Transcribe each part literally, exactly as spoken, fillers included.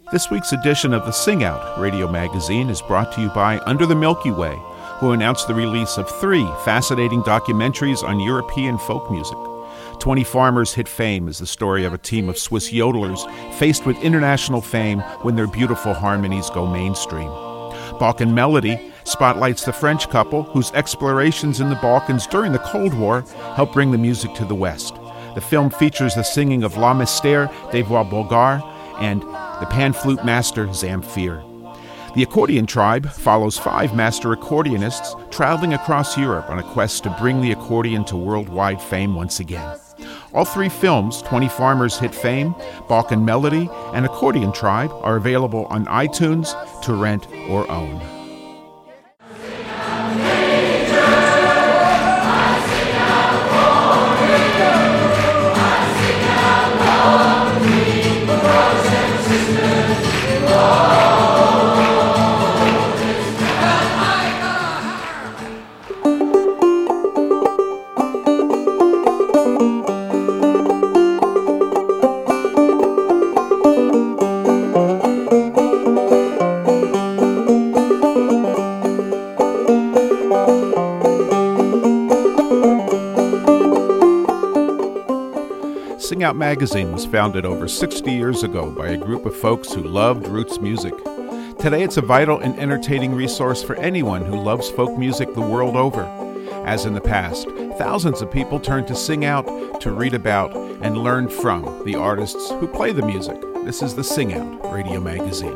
This week's edition of the Sing Out radio magazine is brought to you by Under the Milky Way, who announced the release of three fascinating documentaries on European folk music. Twenty Farmers Hit Fame is the story of a team of Swiss yodelers faced with international fame when their beautiful harmonies go mainstream. Balkan Melody spotlights the French couple whose explorations in the Balkans during the Cold War helped bring the music to the West. The film features the singing of La Mystère des Voix Bulgares and the pan flute master Zamfir. The Accordion Tribe follows five master accordionists traveling across Europe on a quest to bring the accordion to worldwide fame once again. All three films, Twenty Farmers Hit Fame, Balkan Melody, and Accordion Tribe, are available on iTunes to rent or own. Sing Out Magazine was founded over sixty years ago by a group of folks who loved roots music. Today it's a vital and entertaining resource for anyone who loves folk music the world over. As in the past, thousands of people turn to Sing Out to read about and learn from the artists who play the music. This is the Sing Out radio magazine.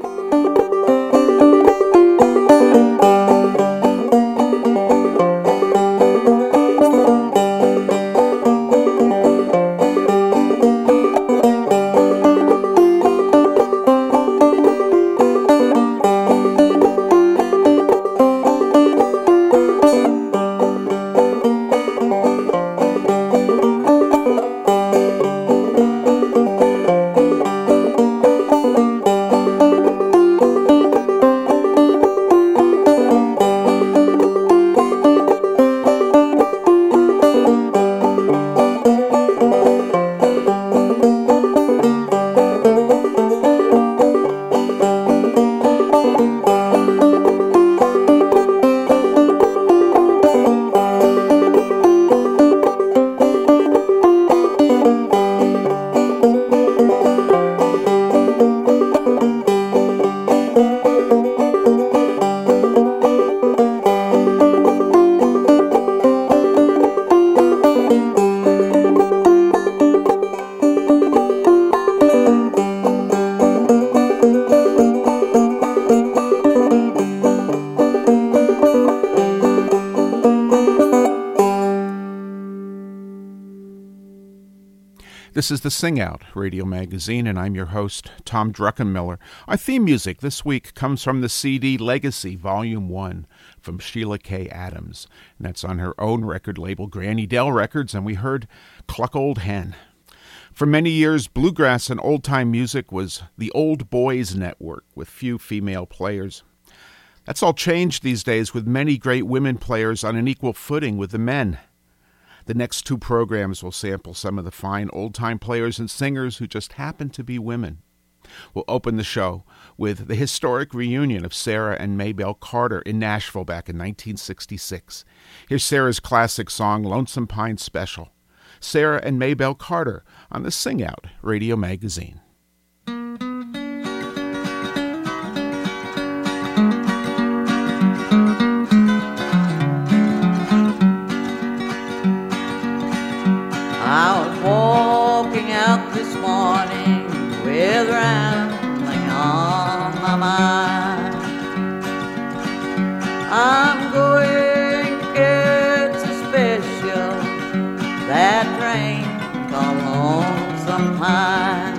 This is the Sing Out radio magazine, and I'm your host, Tom Druckenmiller. Our theme music this week comes from the C D Legacy, Volume one, from Sheila K. Adams. And that's on her own record label, Granny Dell Records, and we heard Cluck Old Hen. For many years, bluegrass and old-time music was the old boys network with few female players. That's all changed these days with many great women players on an equal footing with the men. The next two programs will sample some of the fine old-time players and singers who just happen to be women. We'll open the show with the historic reunion of Sarah and Maybelle Carter in Nashville back in nineteen sixty-six. Here's Sarah's classic song, Lonesome Pine Special. Sarah and Maybelle Carter on the Sing Out radio magazine. I was walking out this morning with rambling on my mind. I'm going to get so special, that train called Lonesome Pine.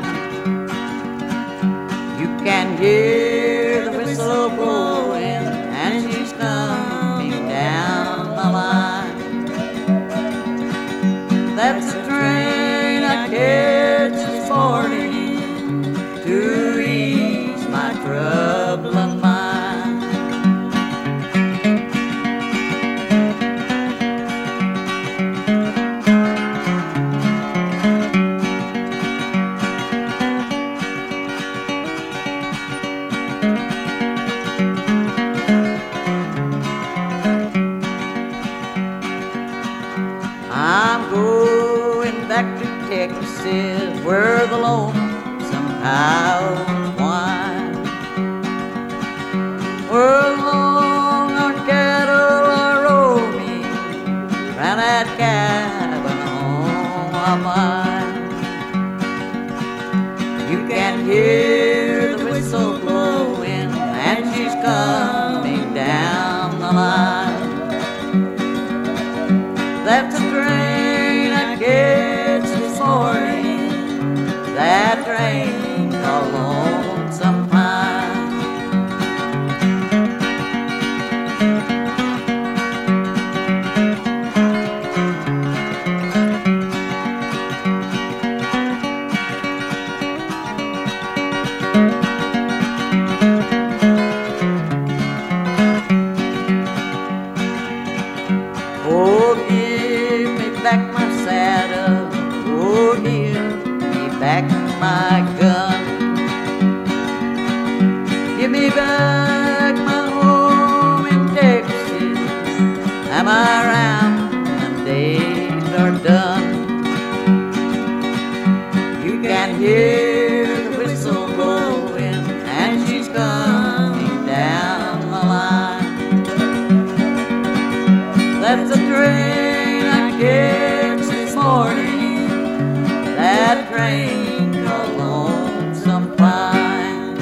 You can hear the whistle blowing and she's coming down the line. That's the train I catch this morning to ease my troubling mind. Texas, where the lonesome cows whine, where the longhorn cattle are roaming round that cabin home of mine. You can hear the whistle blowing, and she's coming down the line. That's the train I catch this morning, that train called Lonesome Pine. Oh, give me back my saddle, oh, give me back my gun. Give me back my home in Texas, am I around when days are done? You can hear the whistle blowing, and she's coming down the line. That's the train I catch this morning, that train called Lonesome Pine.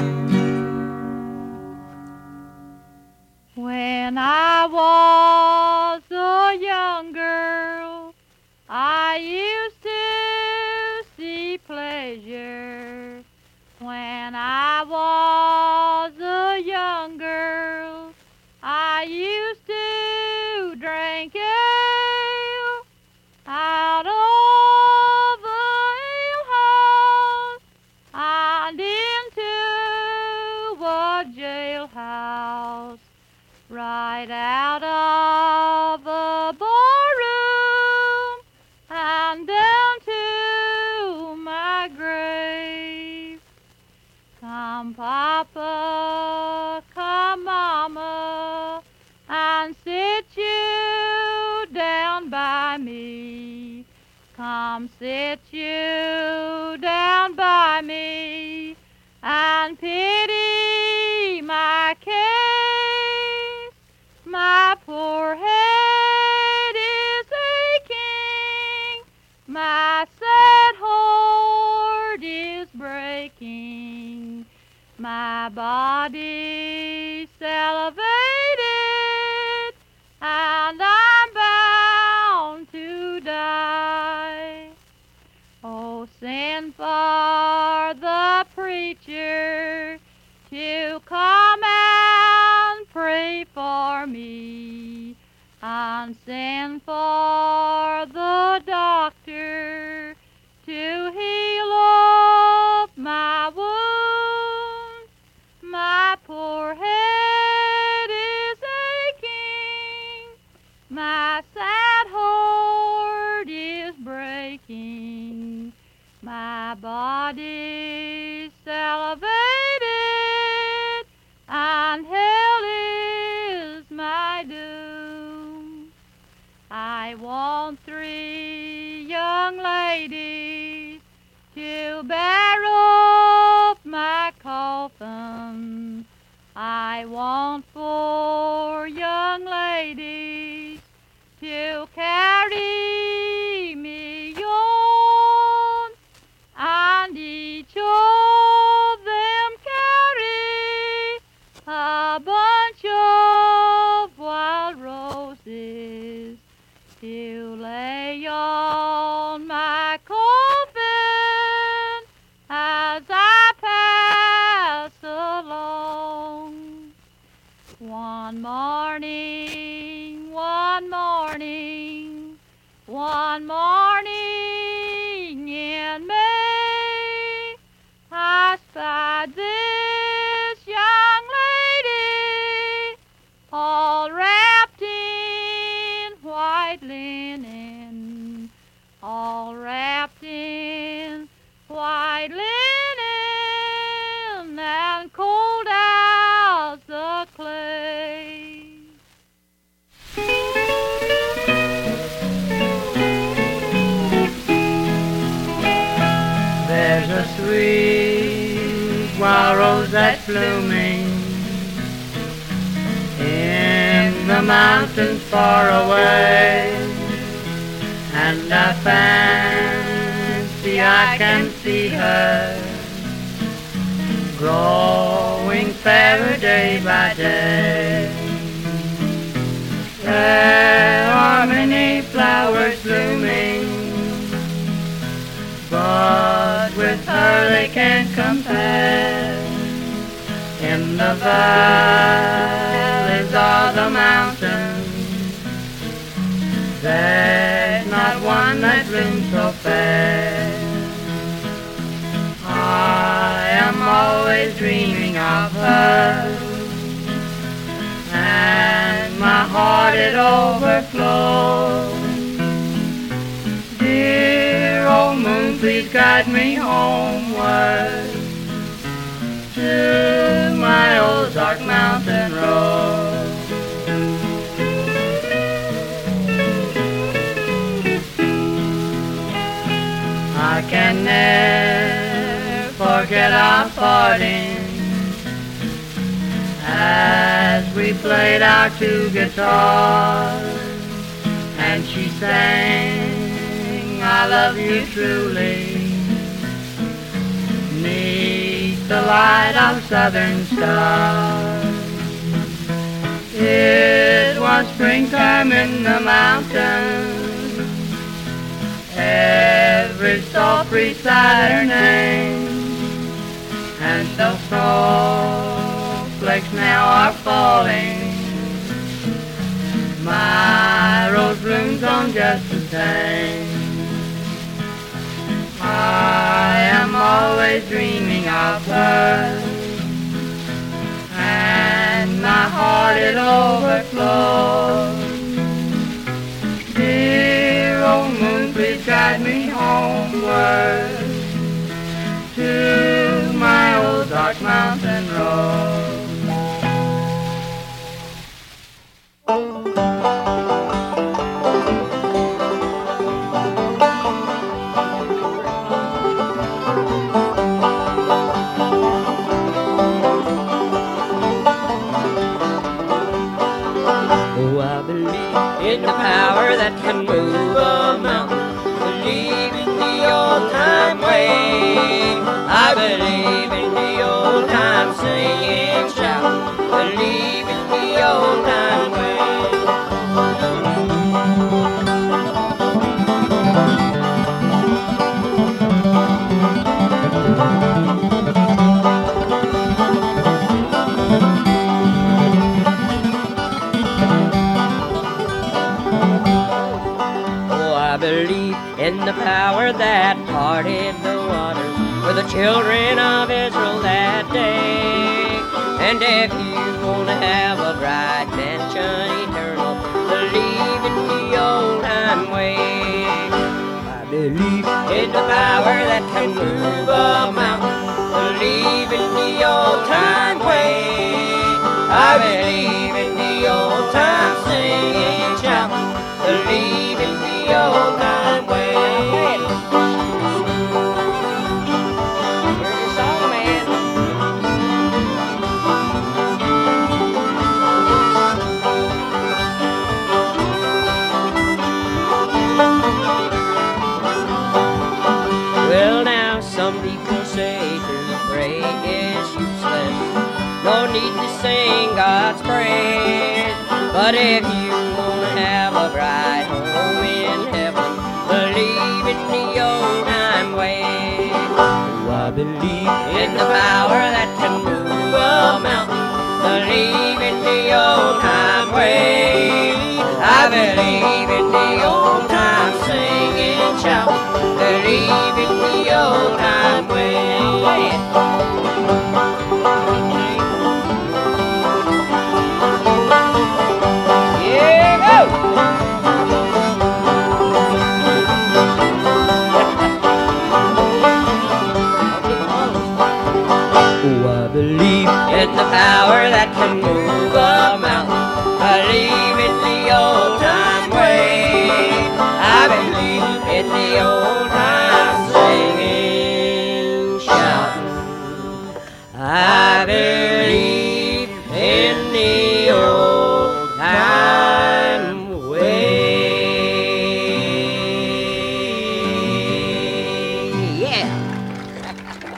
When I was a young girl, I used to see pleasure. When I was a young girl, I used to drink ale out of the alehouse and into a jailhouse, right out of the barroom and down to my grave. Come, Papa, come, Mama, and sit you down by me. Come, sit you down by me and pity my case. My poor head is aching, my sad heart is breaking, my body's elevated, and I'm bound to die. Oh, send for the preacher to come and pray for me, and send for the doctor to heal up my wounds. My poor head is aching, my sad heart is breaking, my body's elevated, and hell is my doom. I want three young ladies to bear up my coffin. I want four young ladies to carry me on, and each of them carry a bunch of wild roses to lay on my coffin as I pass along. One morning, one morning, one morning in May, I spied this young lady all wrapped in white linen, all wrapped in white linen, and cold as the clay. wild rose that's blooming in the mountains far away, and I fancy I can see her growing fairer day by day. There are many flowers blooming, but with her they can't compare. In the valleys or the mountains, there's not one that blooms so fair. I am always dreaming of her, and my heart it overflows. Dear old moon, please guide me homeward to my old dark mountain road. I can never forget our parting as we played our two guitars, and she sang, I love you truly, neath the light of southern stars. It was springtime in the mountains, every soul beside her name, and the snowflakes now are falling, my rose blooms on just the same. I am always dreaming of her, and my heart it overflows. Dear old moon, please guide me homeward to my old dark mountain road. Oh, I believe in the power that can move a mountain. Believe in the old time way. I believe in the old time singing, shout. Believe in the old time way. I believe in the power that parted the waters for the children of Israel that day. And if you want to have a bright mansion eternal, believe in the old time way. I believe in the power that can move a mountain, believe in the old time way. I believe in the old time singing, shout, believe in the old time way. Here's your song, man. Well, now some people say to pray is useless. No need to sing God's praise. But if you want to have a bright home in heaven, believe in the old time way. Oh, I believe in the power that can move a mountain, believe in the old time way. I believe in the old time singing, shout, believe in the old time way. Believe in the power that can move a mountain, believe in the old time way. I believe in the old time singing, shouting. I believe in the old time way. Yeah.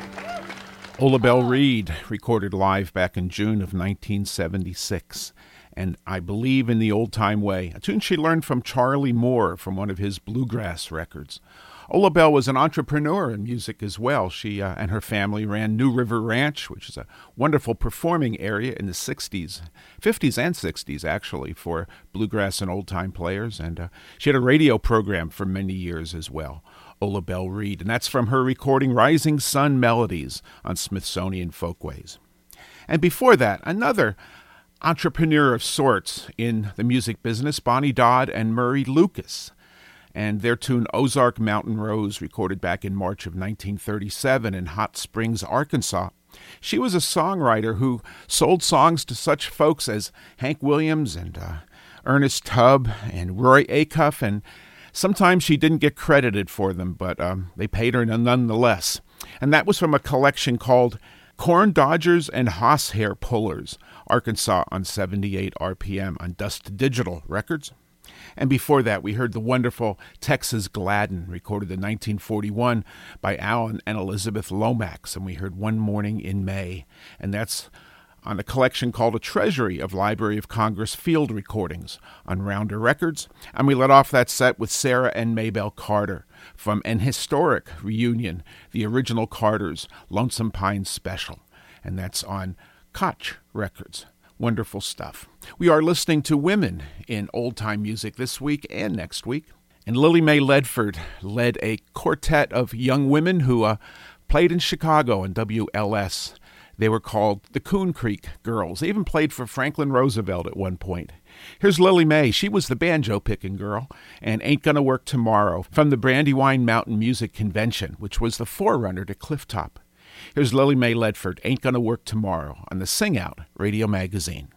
Ola Belle Reed, recorded live back in June of nineteen seventy-six. And I Believe in the Old Time Way, a tune she learned from Charlie Moore from one of his bluegrass records. Ola Belle was an entrepreneur in music as well. She uh, and her family ran New River Ranch, which is a wonderful performing area in the sixties, fifties and sixties actually, for bluegrass and old-time players. And uh, she had a radio program for many years as well, Ola Belle Reed. And that's from her recording Rising Sun Melodies on Smithsonian Folkways. And before that, another entrepreneur of sorts in the music business, Bonnie Dodd and Murray Lucas, and their tune Ozark Mountain Rose, recorded back in March of nineteen thirty-seven in Hot Springs, Arkansas. She was a songwriter who sold songs to such folks as Hank Williams and uh, Ernest Tubb and Roy Acuff, and sometimes she didn't get credited for them, but um, they paid her nonetheless. And that was from a collection called Corn Dodgers and Hoss Hair Pullers, Arkansas on seventy-eight R P M on Dust Digital Records. And before that, we heard the wonderful Texas Gladden, recorded in nineteen forty-one by Alan and Elizabeth Lomax, and we heard One Morning in May. And that's on a collection called A Treasury of Library of Congress field recordings on Rounder Records. And we let off that set with Sarah and Maybelle Carter from an historic reunion, the original Carters' Lonesome Pine Special. And that's on Koch Records. Wonderful stuff. We are listening to women in old-time music this week and next week. And Lily Mae Ledford led a quartet of young women who uh, played in Chicago and W L S. They were called the Coon Creek Girls. They even played for Franklin Roosevelt at one point. Here's Lily Mae. She was the banjo-picking girl, and Ain't Gonna Work Tomorrow from the Brandywine Mountain Music Convention, which was the forerunner to Clifftop. Here's Lily Mae Ledford, Ain't Gonna Work Tomorrow, on the Sing Out Radio Magazine.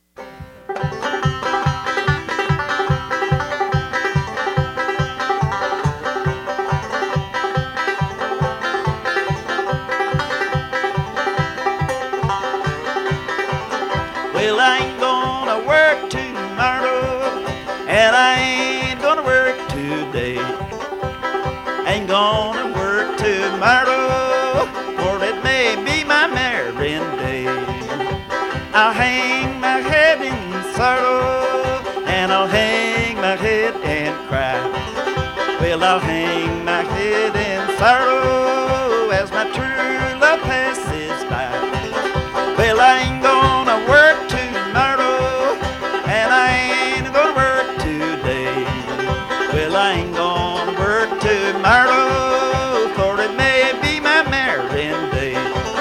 Well, I ain't gonna work tomorrow, and I ain't gonna work today. Ain't gonna work tomorrow, for it may be my marrying day. I'll hang my head in sorrow, and I'll hang my head and cry. Well, I'll hang my head in sorrow as my true love passes by. Well, I ain't gonna work tomorrow, and I ain't gonna work today. Well, I ain't gonna work tomorrow, for it may be my marrying day.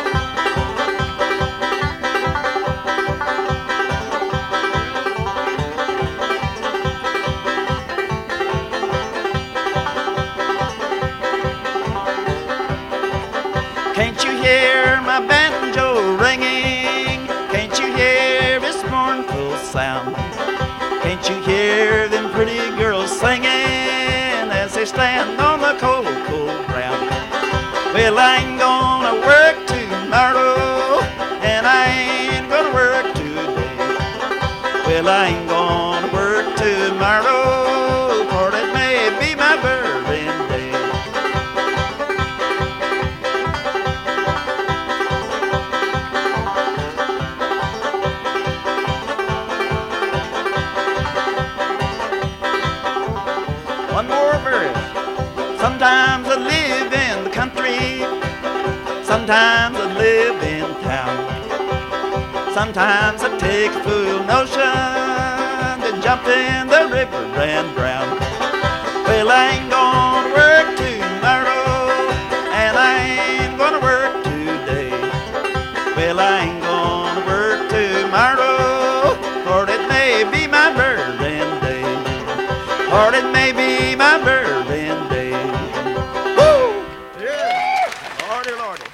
Can't you hear my banjo ringing? Can't you hear its mournful sound? Can't you hear them pretty girls singing as they stand on the cold, cold ground? Well, I ain't gonna work tomorrow, and I ain't gonna work today. Well, I ain't gonna work tomorrow, for it may be my birthday day. One more verse. Sometimes I live in the country, sometimes I live in town. Sometimes I take a fool notion to jump in the river and drown. Well, I ain't gonna work tomorrow, and I ain't gonna work today. Well, I ain't gonna work tomorrow, for it may be my birthday day. Or it may be my birthday day. Woo! Yeah! Lordy, Lordy.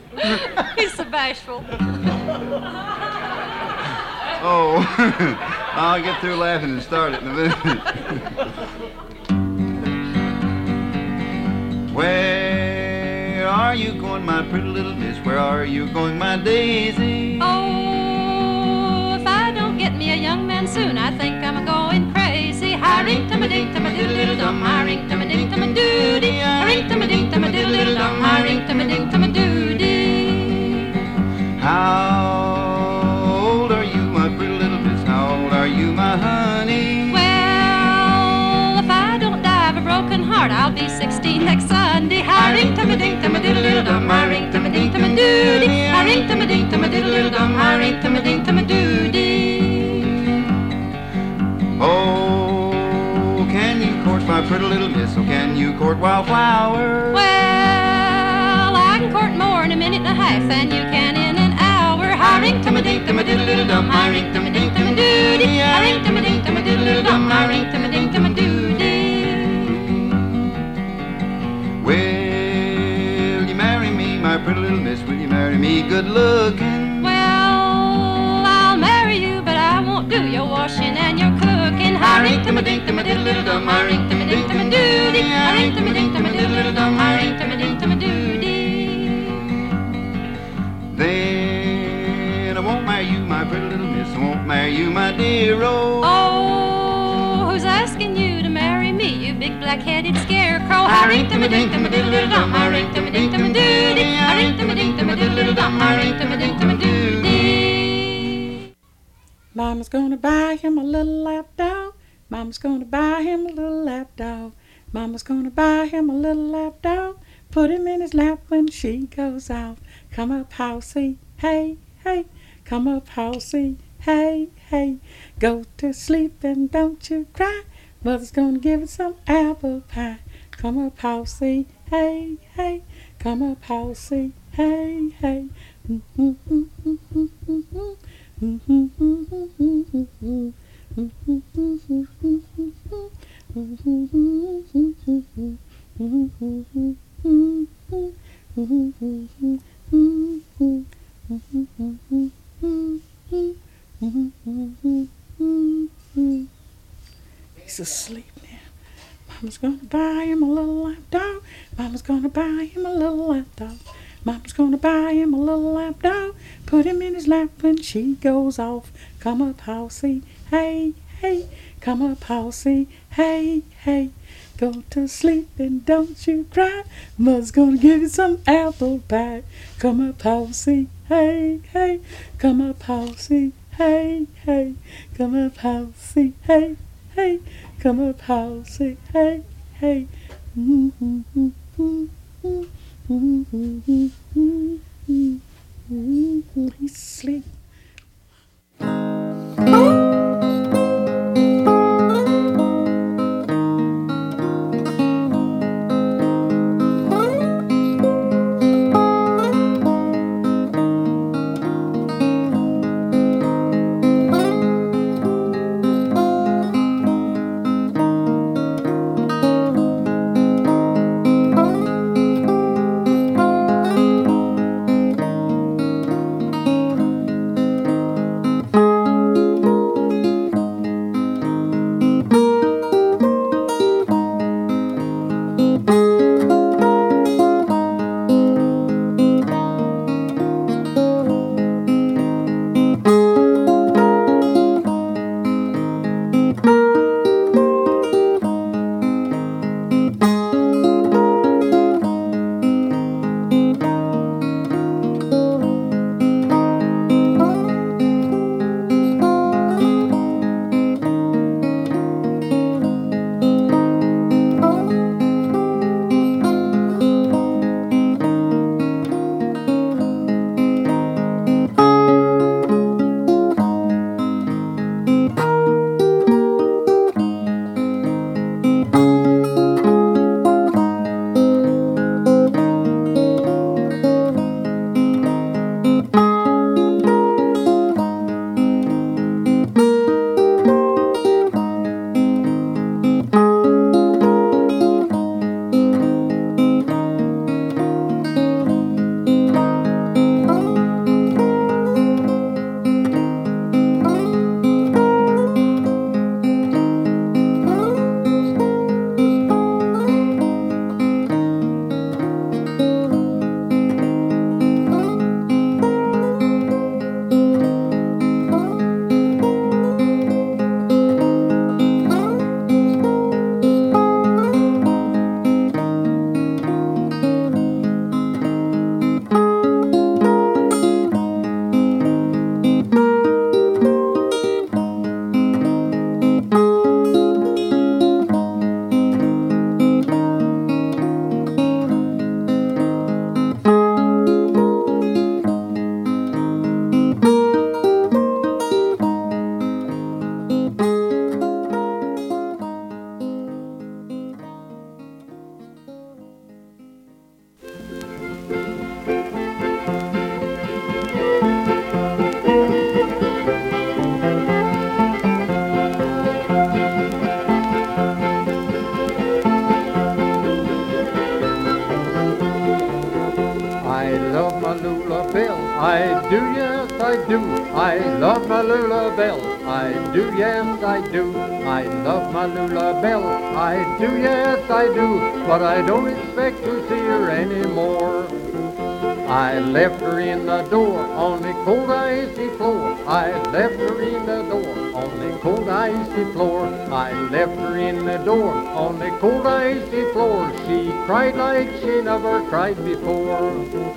He's so bashful. Oh, I'll get through laughing and start it in a minute. Where are you going, my pretty little miss? Where are you going, my daisy? Oh, if I don't get me a young man soon, I think I'm a-going crazy. Hi-ring-tum-a-ding-tum-a-diddle-diddle-dum, hi-ring-tum-a-ding-tum-a-doody, hi-ring-tum-a-ding-tum-a-diddle-diddle-dum, hi-ring-tum-a-ding-tum-a-doody. How old are you, my pretty little miss? How old are you, my honey? Well, if I don't die of a broken heart, I'll be sixteen next Sunday. Hi-ring-tum-a-ding-tum-a-diddle-diddle-dum, hi-ring-tum-a-ding-tum-a-doody, hi-ring-tum-a-ding-tum-a-diddle-diddle-dum, hi-ring-tum-a-ding-tum-a-doody. Oh, can you court my pretty little miss? Oh, can you court wildflower? Well, I can court more in a minute and a half than you can in an hour. Hi-ring-tum-a-ding-tum-a-diddle-diddle-dum, hi-ring-tum-a-ding-tum-a-doody, hi-ring-tum-a-ding-tum-a-diddle-diddle-dum, hi-ring-tum-a-ding-tum-a-doody. Will you marry me, my pretty little miss? Will you marry me good looking? Well, I'll marry you, but I won't do your washing and your cooking. Hi-ring-tum-a-ding-tum-a-diddle-diddle-dum, hi-ring-tum-a-ding-tum-a-doody, hi-ring-tum-a-ding-tum-a-diddle-dum, hi-ring-tum-a-ding-tum-a-doody. Then I won't marry you, my pretty little miss. I won't marry you, my dear old. Oh, who's asking you to marry me, you big black-headed scarecrow? Hi-ring-tum-a-ding-tum-a-diddle-diddle-dum, hi-ring-tum-a-ding-tum-a-doody, hi-ring-tum-a-ding-tum-a-diddle-dum, hi-ring-tum-a-ding-tum-a-doody. Mama's gonna buy him a little lap dog. Mama's gonna buy him a little lap dog. Mama's gonna buy him a little lap dog. Put him in his lap when she goes off. Come up, housey, hey, hey. Come up, housey, hey, hey. Go to sleep and don't you cry. Mother's gonna give it some apple pie. Come up, housey, hey, hey. Come up, housey, hey, hey. He's asleep now. Mama's gonna buy him a little lap dog. Mama's gonna buy him a little lap dog. Mama's gonna buy him a little lap dog. Put him in his lap when she goes off. Come up, housey, hey, hey. Come up, housey, hey, hey. Go to sleep and don't you cry. Mother's gonna give you some apple pie. Come up, housey, hey, hey. Come up, housey, hey, hey. Come up, housey, hey, hey. Come up, housey, hey, hey. He's asleep. do, yes I do. I love my Lulabelle. I do, yes I do. I love my Lulabelle. I do, yes I do. But I don't expect to see her anymore. I left her in the door on the cold icy floor. I left her in the door on the cold icy floor. I left her in the door on the cold icy floor. She cried like she never cried before.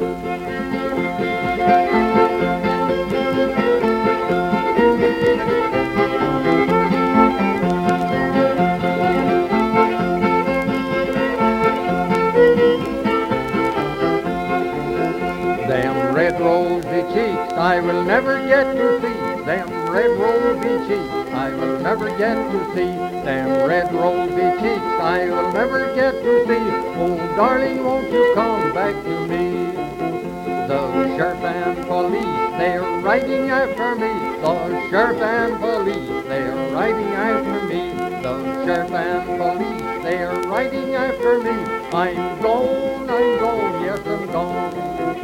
Them red rosy cheeks I will never get to see. Them red rosy cheeks I will never get to see. Them red rosy cheeks I will never get to see. Oh darling, won't you come back to me? The sheriff and police, they're riding after me. The sheriff and police, they're riding after me. The sheriff and police, they're riding after me. I'm gone, I'm gone, yes I'm gone.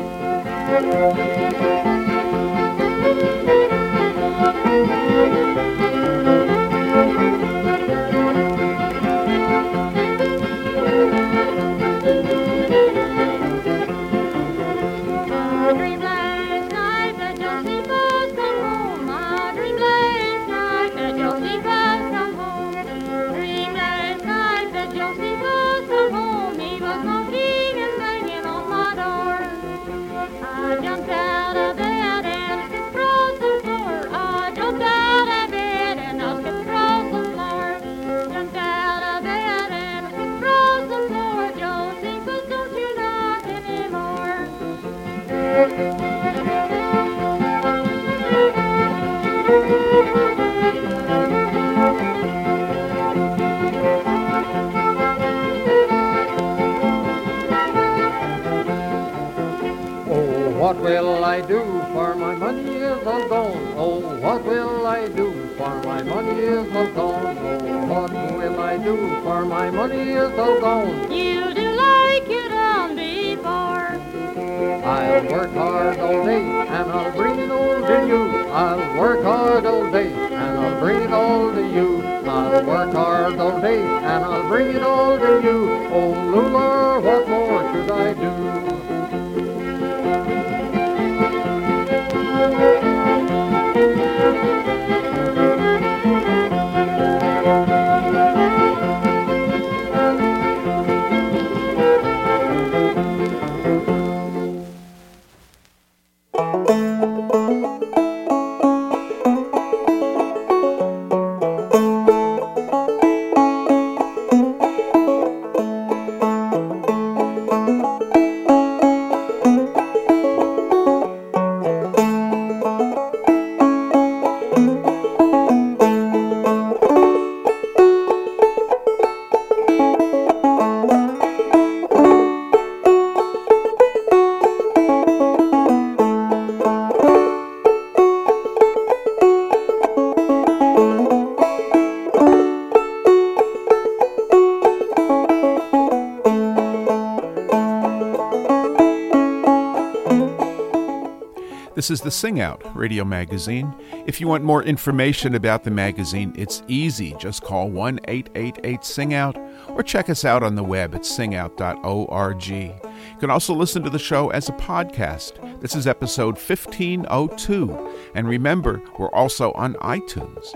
What will I do, for my money is all gone? Oh, what will I do, for my money is all gone? Oh, what will I do, for my money is all gone? You do like you done before. I'll work hard all day, and I'll bring it all to you. I'll work hard all day, and I'll bring it all to you. I'll work hard all day, and I'll bring it all to you. Oh, Lula, what more should I do? This is the Sing Out radio magazine. If you want more information about the magazine, it's easy. Just call one eight eight eight sing out or check us out on the web at sing out dot org. You can also listen to the show as a podcast. This is episode fifteen oh two. And remember, we're also on iTunes.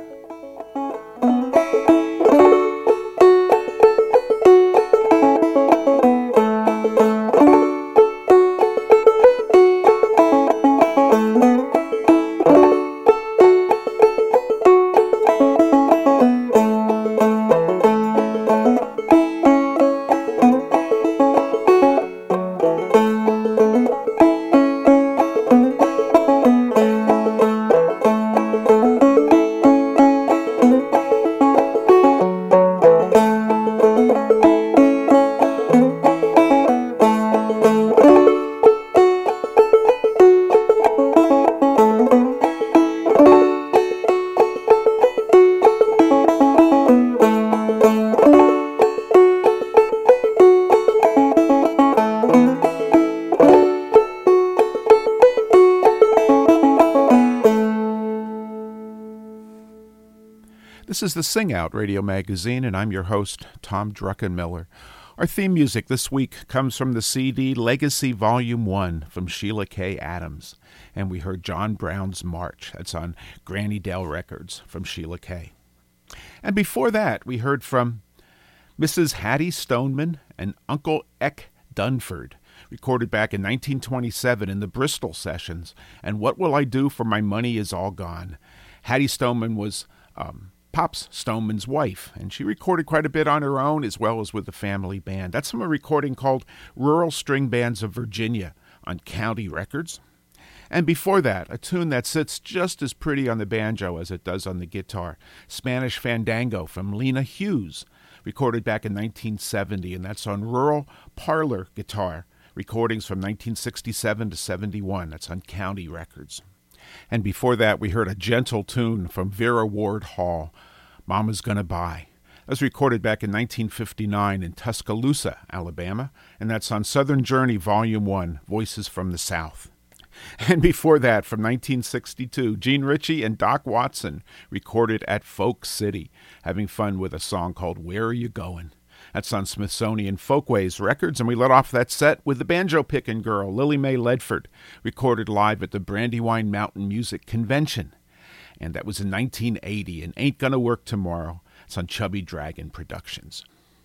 This is the Sing Out Radio Magazine, and I'm your host, Tom Druckenmiller. Our theme music this week comes from the C D Legacy Volume one from Sheila K. Adams, and we heard John Brown's March. That's on Granny Dale Records from Sheila K. And before that, we heard from Missus Hattie Stoneman and Uncle Eck Dunford, recorded back in nineteen twenty-seven in the Bristol sessions, and What Will I Do for My Money Is All Gone. Hattie Stoneman was um, Pops Stoneman's wife, and she recorded quite a bit on her own as well as with the family band. That's from a recording called Rural String Bands of Virginia on County Records. And before that, a tune that sits just as pretty on the banjo as it does on the guitar, Spanish Fandango from Lena Hughes, recorded back in nineteen seventy, and that's on Rural Parlor Guitar, recordings from nineteen sixty-seven to seventy-one. That's on County Records. And before that, we heard a gentle tune from Vera Ward Hall, Mama's Gonna Buy. That was recorded back in nineteen fifty-nine in Tuscaloosa, Alabama, and that's on Southern Journey Volume one, Voices from the South. And before that, from nineteen sixty-two, Gene Ritchie and Doc Watson recorded at Folk City, having fun with a song called Where Are You Going? That's on Smithsonian Folkways Records, and we let off that set with the banjo-picking girl, Lily Mae Ledford, recorded live at the Brandywine Mountain Music Convention. And that was in nineteen eighty, and Ain't Gonna Work Tomorrow. It's on Chubby Dragon Productions.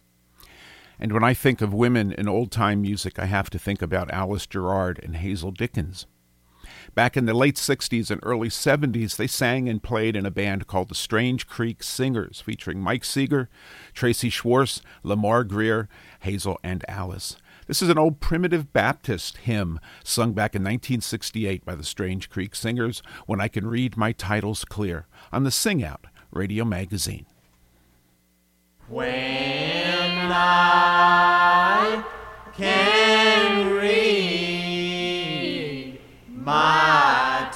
And when I think of women in old-time music, I have to think about Alice Gerrard and Hazel Dickens. Back in the late sixties and early seventies, they sang and played in a band called the Strange Creek Singers, featuring Mike Seeger, Tracy Schwartz, Lamar Greer, Hazel, and Alice. This is an old primitive Baptist hymn sung back in nineteen sixty-eight by the Strange Creek Singers, When I Can Read My Titles Clear, on the Sing Out Radio Magazine. When I can read my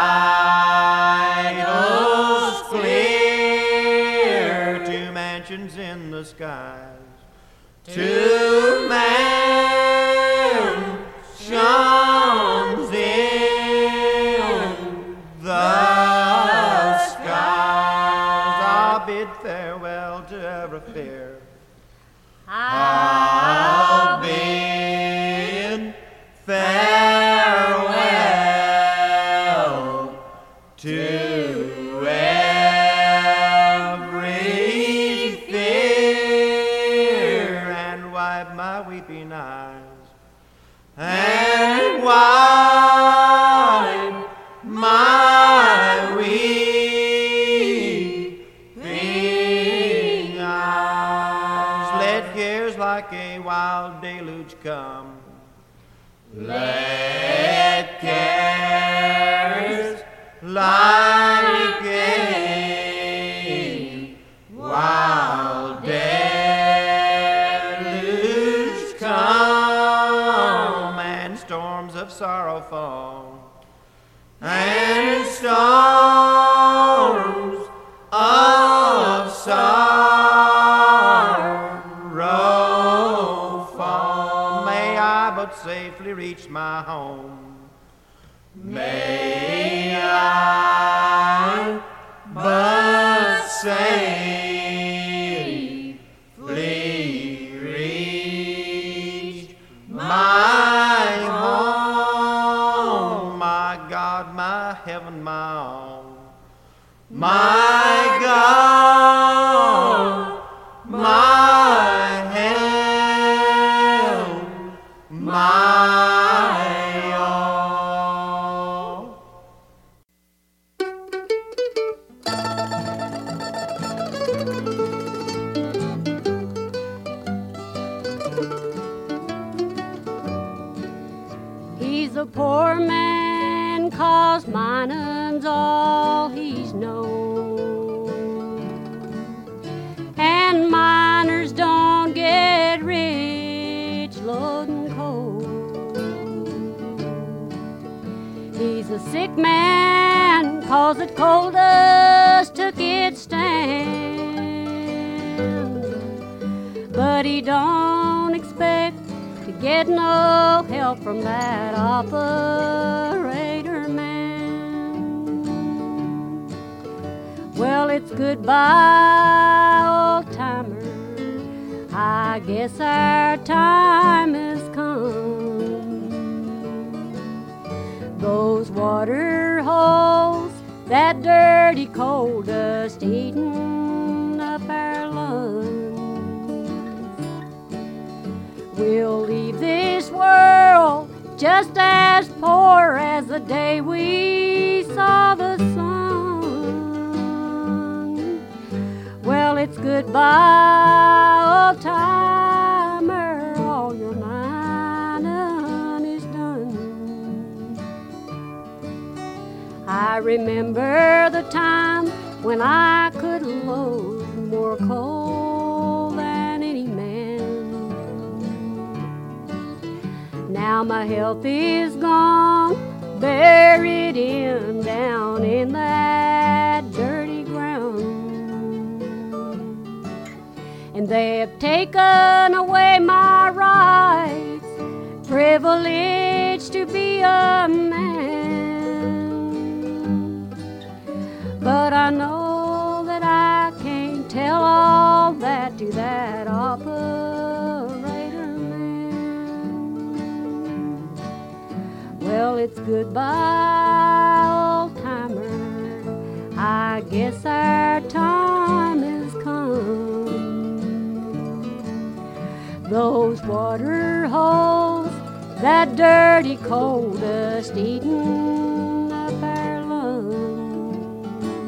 titles clear, to mansions in the skies, to mansions in the skies, I'll bid farewell to every fear. I'll bid farewell to every fear, and wipe my weeping eyes, and wipe my weeping eyes. Let cares like a wild deluge come, let cares like a wild deluge come, and storms of sorrow fall, and storms of sorrow fall. May I but safely reach my home, may I but safely reach my home. My God, my heaven, my all, my God, my help, my all. He's a poor man, 'cause mining's all he's known. And miners don't get rich loading coal. He's a sick man, 'cause the coal dust took its stand. But he don't expect to get no help from that operator man. Well, it's goodbye, old timer. I guess our time has come. Those water holes, that dirty coal dust eating up our lungs. We'll leave this world just as poor as the day we saw the sun. Well, it's goodbye, old timer, all your mining is done. I remember the time when I could load more coal than any man. Now my health is gone, buried in down in that dirty ground. And they have taken away my rights, privilege to be a man. But I know that I can't tell all that to that operator man. Well, it's goodbye, old timer. I guess our time has come. Those water holes, that dirty coal dust eating up our lungs.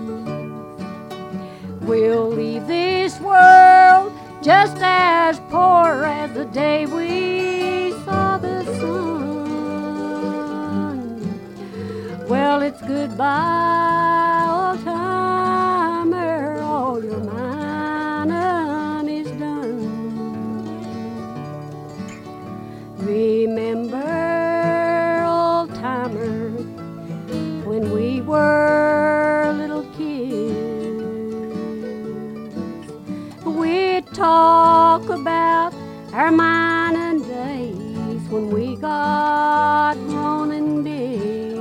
We'll leave this world just as poor as the day we saw the sun. Well, it's goodbye, old timer, all your mining is done. Remember, old timer, when we were little kids, we'd talk about our mining days when we got grown and big.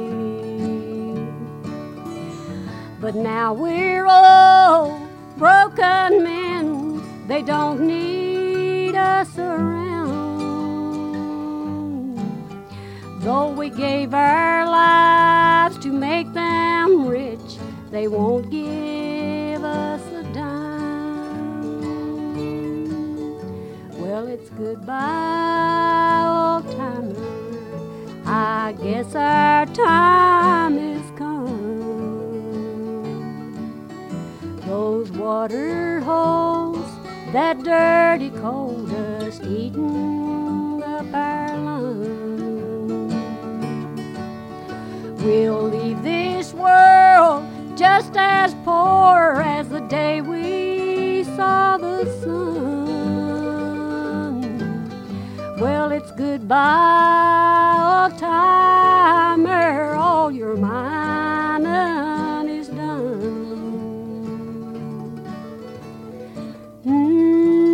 But now we're old, broken men, they don't need us around. Though we gave our lives to make them rich, they won't give us a dime. Well, it's goodbye, old timer. I guess our time has come. Those water holes, that dirty coal dust eating up our lungs. We'll leave this world just as poor as the day we saw the sun. Well, it's goodbye, old timer, all your mining is done. Mm.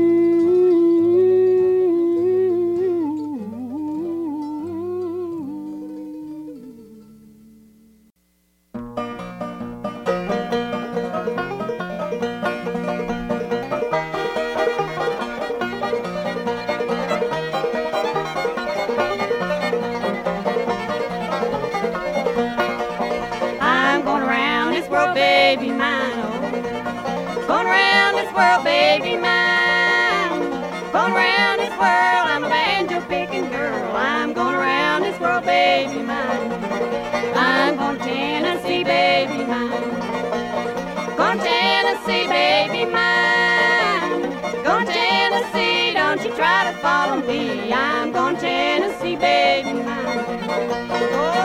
Baby mine, oh, going round this world, baby mine. Going round this world, I'm a banjo picking girl. I'm going around this world, baby mine. I'm going to Tennessee, baby mine. Going to Tennessee, baby mine. Going to Tennessee, don't you try to follow me. I'm going to Tennessee, baby mine. Oh.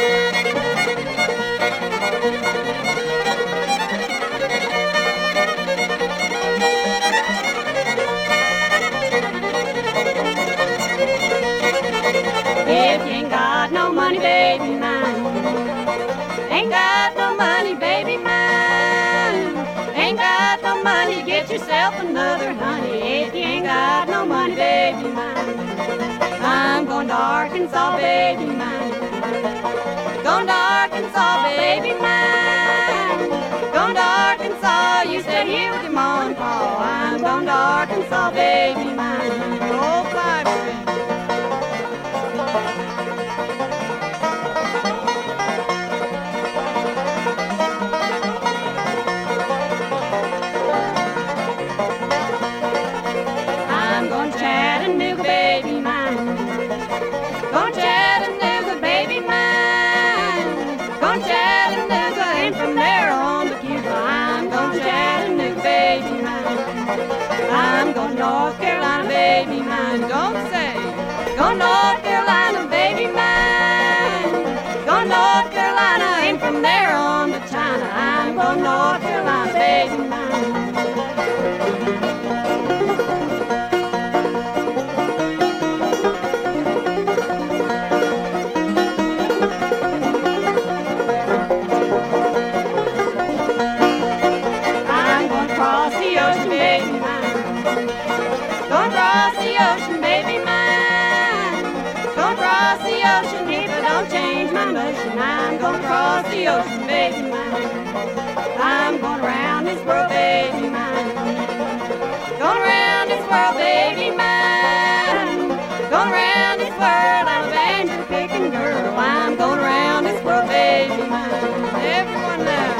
If you ain't got no money, baby mine, ain't got no money, baby mine, ain't got no money, get yourself another honey. If you ain't got no money, baby mine, I'm going to Arkansas, baby mine, going to Arkansas, baby mine, going to Chattanooga, baby mine. Gone to Chattanooga, baby mine. Gone to Chattanooga, and from there on to Cuba. I'm going to Chattanooga, baby mine. I'm going to North Carolina, baby mine. Don't say, going to North Carolina, baby mine. Going to North Carolina, and from there on to China. I'm going to North Carolina, baby mine. I'm gonna cross the ocean, baby mine. I'm going around this world, baby mine. Going around this world, baby mine. Going around this world, I'm a banjo picking girl. I'm going around this world, baby mine. Everyone now.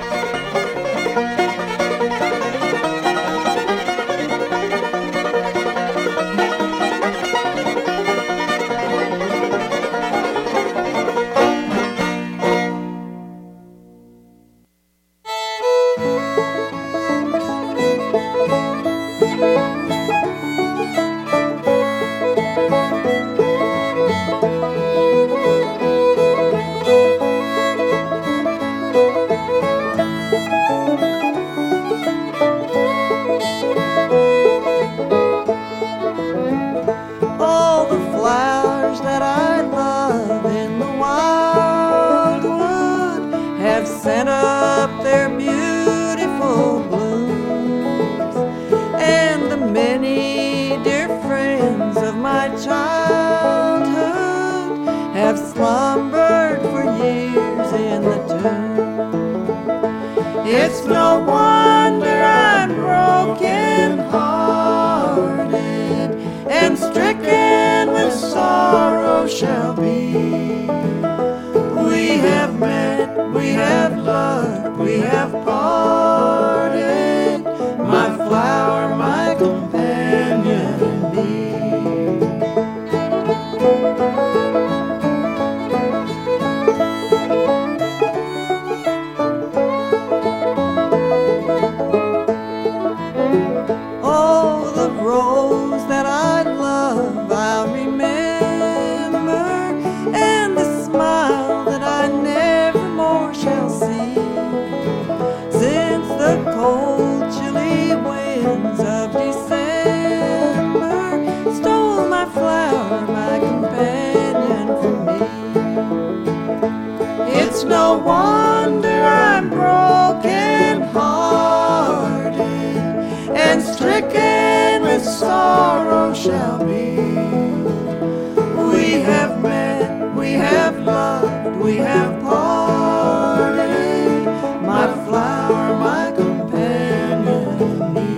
It's no wonder I'm broken hearted and stricken with sorrow shall be. We have met, we have loved, we have parted, my flower, my companion and me. No wonder I'm broken hearted and stricken with sorrow shall be. We have met, we have loved, we have parted, my flower, my companion and me.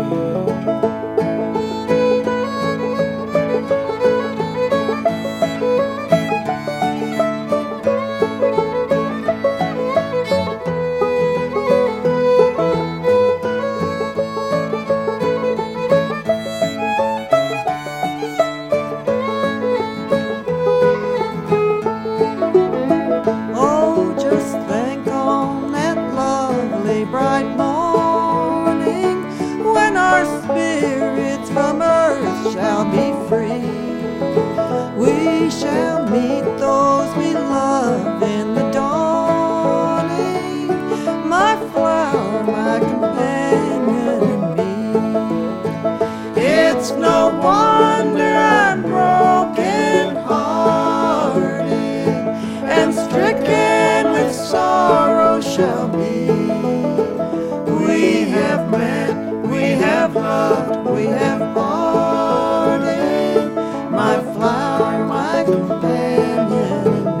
Shall be free. We shall meet those we love in the dawning, my flower, my companion and me. It's no wonder I'm broken hearted and stricken with sorrow shall be. We have met, we have loved, we have parted, my flower, my companion and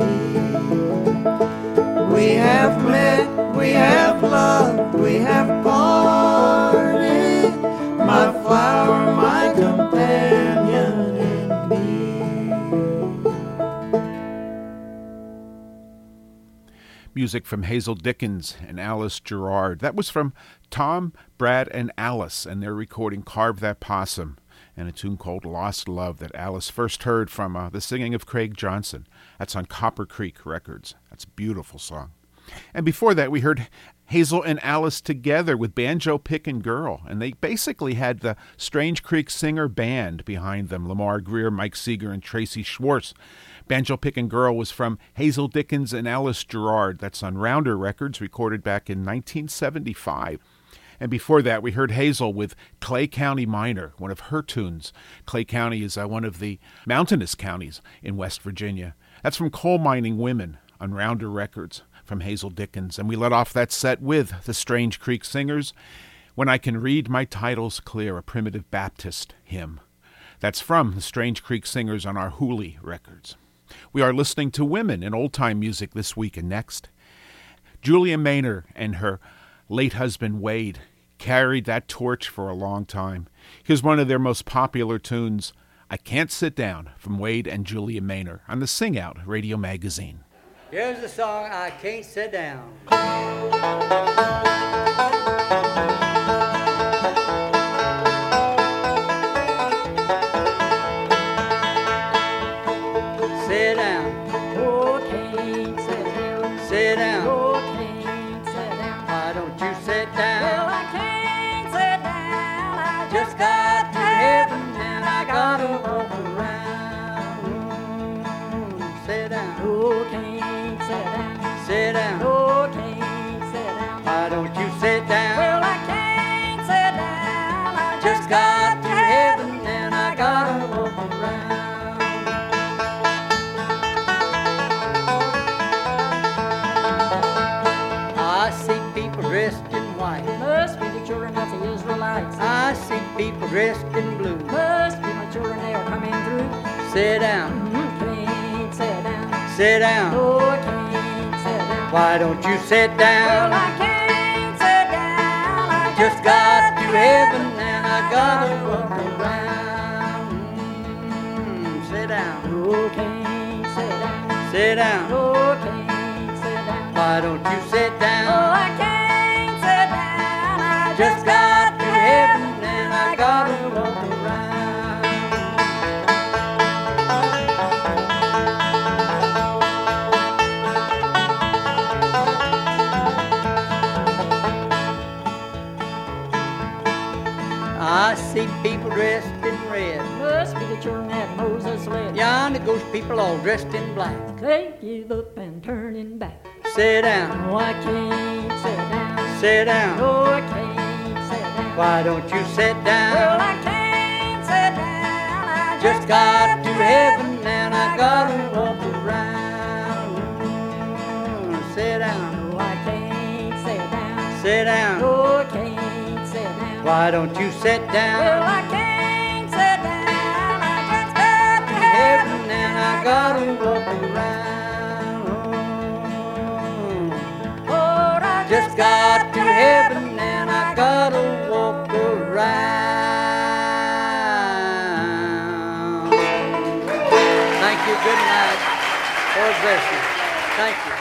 me. We have met, we have loved, we have parted, my flower, my companion and me. Music from Hazel Dickens and Alice Gerard. That was from Tom, Brad, and Alice, and their recording Carve That Possum. and a tune called Lost Love that Alice first heard from uh, the singing of Craig Johnson. That's on Copper Creek Records. That's a beautiful song. And before that, we heard Hazel and Alice together with Banjo Pickin' Girl, and they basically had the Strange Creek Singer Band behind them, Lamar Greer, Mike Seeger, and Tracy Schwartz. Banjo Pickin' Girl was from Hazel Dickens and Alice Gerard. That's on Rounder Records, recorded back in nineteen seventy-five. And before that, we heard Hazel with Clay County Miner, one of her tunes. Clay County is uh, one of the mountainous counties in West Virginia. That's from Coal Mining Women on Rounder Records from Hazel Dickens. And we let off that set with the Strange Creek Singers, When I Can Read My Titles Clear, a primitive Baptist hymn. That's from the Strange Creek Singers on our Hooley Records. We are listening to women in old-time music this week and next. Julia Maynor and her late husband Wade carried that torch for a long time. Here's one of their most popular tunes, I Can't Sit Down, from Wade and Julia Maynor on the Sing Out Radio Magazine. Here's the song, I Can't Sit Down. Sit down. Oh, can't sit down. Sit down. Oh, can't sit down. Why don't you sit down? Well, I can't sit down. I Just got to heaven and I gotta walk around. Sit down. Oh, can't sit down. Sit down. Oh, can't sit down. Why don't you sit down? Well, I can't sit down. I Just got to heaven and I gotta walk around. I see people dressed in white. Must be the children of the Israelites. I see people dressed in blue. Must be my children, they are coming through. Sit down. Mm, can't sit down. Sit down. Oh, I can't sit down. Why don't you sit Well, down? I can't sit down. I Just got to heaven and I gotta walk around. Mm, sit down. Oh, can't sit down. Sit down. Oh, can't sit down. Why don't you sit Oh, down? I can't sit down. I Just got to heaven and I gotta walk around. I see people dressed in red. Must be the children that Moses led. Yonder goes people all dressed in black. They give up and turning back. Sit down. Oh, I can't sit down. Sit down. Oh, I can't sit down. Why don't you sit Well, down? I can't sit down. I Just got to heaven and I gotta walk around. Sit down. Oh, I can't sit down. Sit down. Oh, I can't sit down. Why don't you sit Well, down? I can't sit down. I just got to heaven. Heaven and I gotta walk around. Lord, I Just got to heaven and I gotta walk around. Thank you. Good night. Lord bless you. Thank you.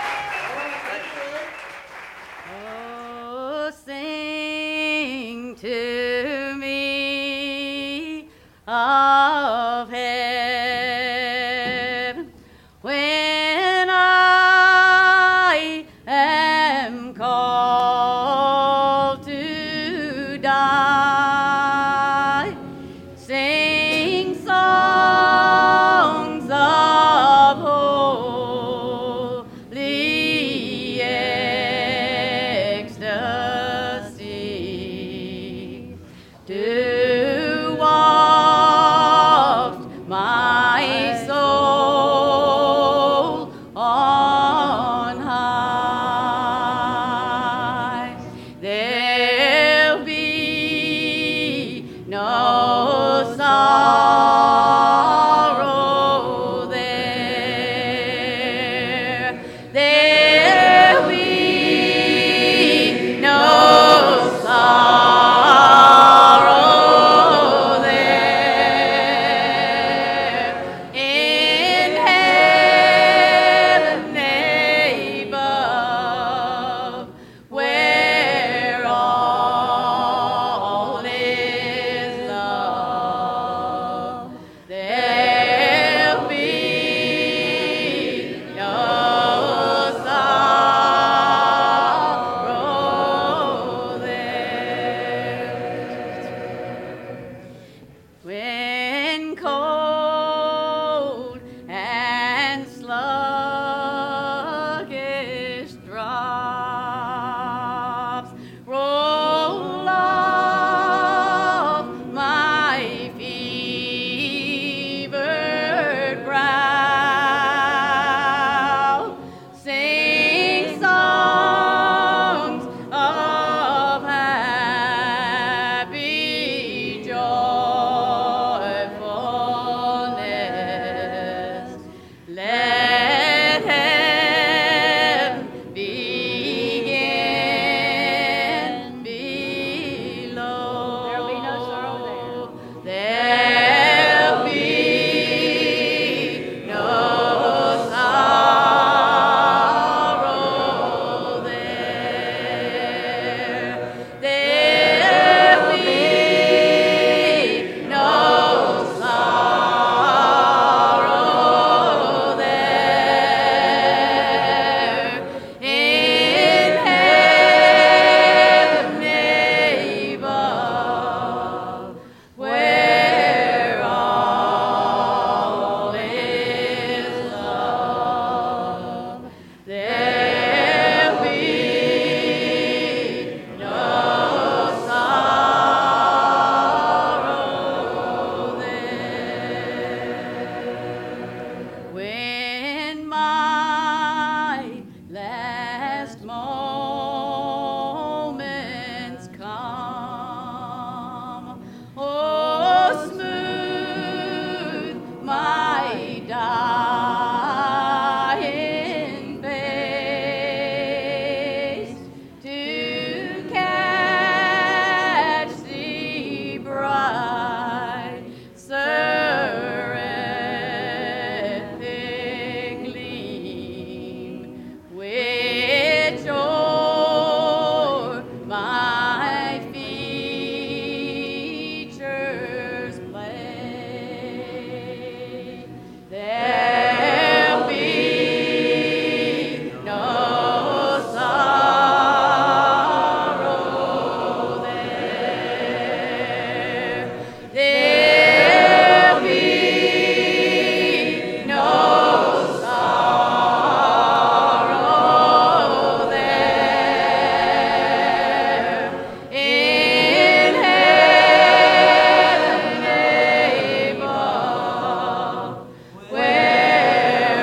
Oh, sing to me of heaven when I am called to die. Sing songs of holy ecstasy to waft my soul on high. There'll be no sorrow there. There'll be no sorrow there. In heaven above, where all is love. when cold and sluggish drops roll off my fevered brow, sing songs of happy joyfulness. Let heaven begin below. There'll be no sorrow there. There'll be no sorrow there. There'll be no sorrow there. In heaven above, where all is love, there'll be no sorrow there. When my last moments come, oh, smooth my dying face to catch the bright seraphic gleam which o'er my features play. There'll be no sorrow there. There'll be no sorrow there. In heaven above, where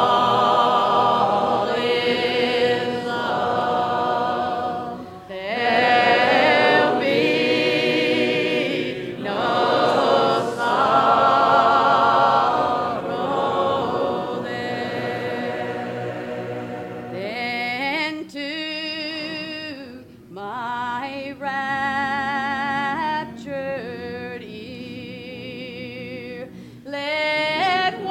all is love, there'll be no sorrow there. Then to my raptured ear, let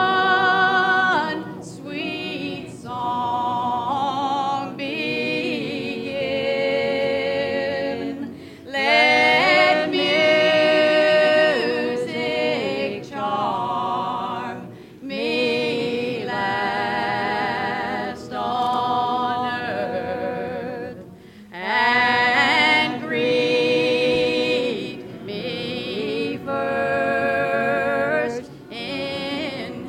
one sweet song begin. Let music charm me last on earth, and greet me first in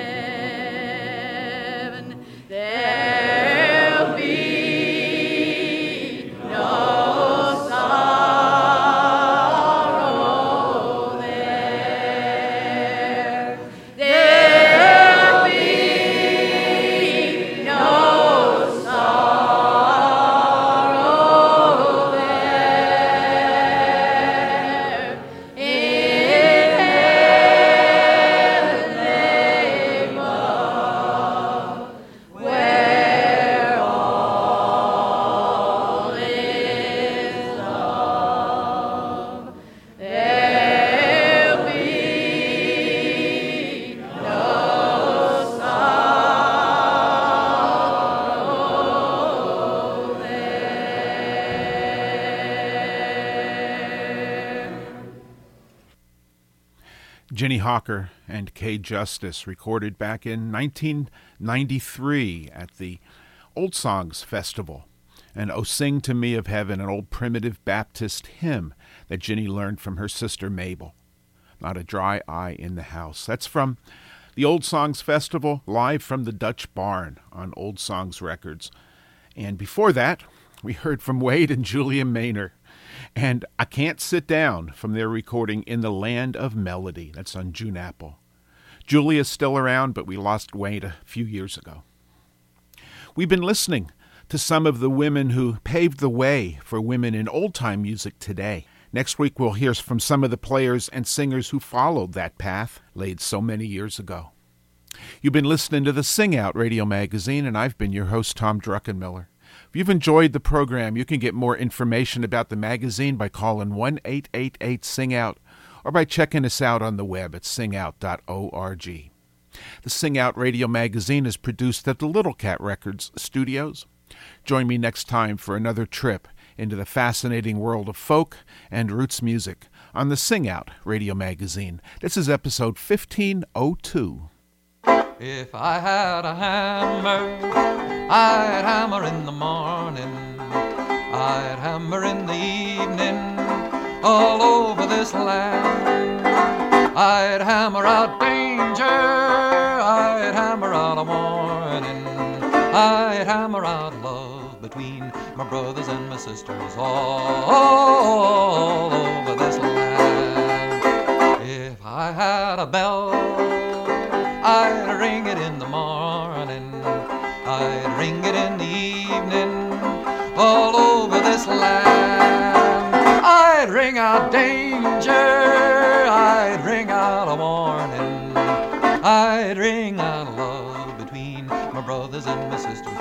heaven. There'll be no sorrow there. There'll be no sorrow there. In heaven above, where all is love, there'll be no sorrow there. Ginny Hawker and Kay Justice, recorded back in nineteen ninety-three at the Old Songs Festival. And "O Sing to Me of Heaven," an old primitive Baptist hymn that Ginny learned from her sister Mabel. Not a Dry Eye in the House. That's from the Old Songs Festival, live from the Dutch Barn on Old Songs Records. And before that, we heard from Wade and Julia Maynor and I Can't Sit Down from their recording In the Land of Melody. That's on June Apple. Julia's still around, but we lost Wade a few years ago. We've been listening to some of the women who paved the way for women in old-time music today. Next week, we'll hear from some of the players and singers who followed that path laid so many years ago. You've been listening to the Sing Out Radio Magazine, and I've been your host, Tom Druckenmiller. If you've enjoyed the program, you can get more information about the magazine by calling one eight eight eight sing out or by checking us out on the web at sing out dot org. The Sing Out Radio Magazine is produced at the Little Cat Records studios. Join me next time for another trip into the fascinating world of folk and roots music on the Sing Out Radio Magazine. This is episode fifteen oh two. If I had a hammer, I'd hammer in the morning, I'd hammer in the evening, all over this land. I'd hammer out danger, I'd hammer out a warning, I'd hammer out love between my brothers and my sisters all over this land. If I had a bell, I'd ring it in the morning, I'd ring it in the evening, all over this land. I'd ring out danger, I'd ring out a warning, I'd ring out love between my brothers and my sisters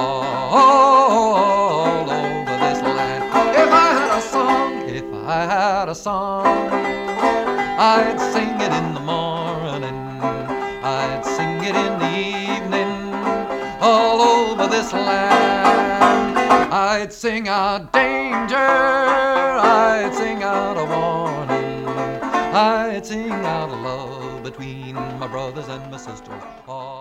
all over this land. If I had a song, if I had a song, I'd sing it in the morning, I'd sing it in the evening, all over this land. I'd sing out danger, I'd sing out a warning, I'd sing out love between my brothers and my sisters. Oh.